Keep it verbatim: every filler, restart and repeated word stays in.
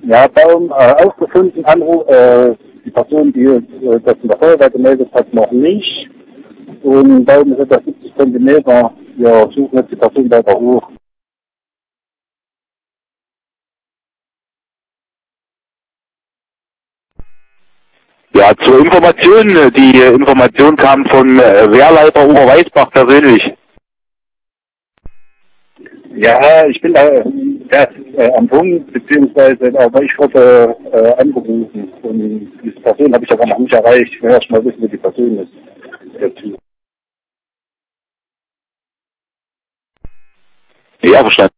Ja, Baum äh, aufgefunden, Anruf, äh, die Person, die äh, das in der Feuerwehr gemeldet hat, noch nicht. Und Baum ist etwa siebzig Zentimeter. Wir suchen jetzt die Person weiter hoch. Ja, zur Information, die Information kam von äh, Wehrleiter Oberweisbach persönlich. Ja, ich bin da erst äh, am Punkt, beziehungsweise aber ich wurde äh, angerufen. Und diese Person habe ich aber noch nicht erreicht. Ich will erst mal wissen, wie die Person ist. Der Typ. Ja, verstanden.